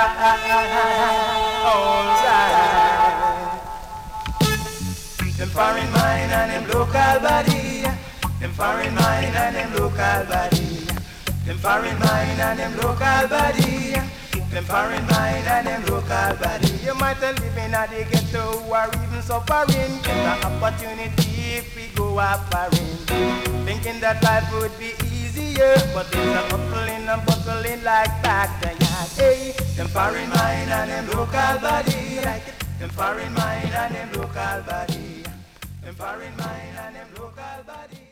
Alright. Them foreign mind and them local body. Them foreign mind and them local body. Them foreign mind and them local body. Them foreign mind and them local body. You might live in a the ghetto or even suffering. Get the opportunity if we go up foreign. Thinking that life would be easier, but there's a hustling and bustling like backyard. Hey, them foreign mind and them local body. Like it. Them foreign mind and them local body. Them foreign mind and them local body.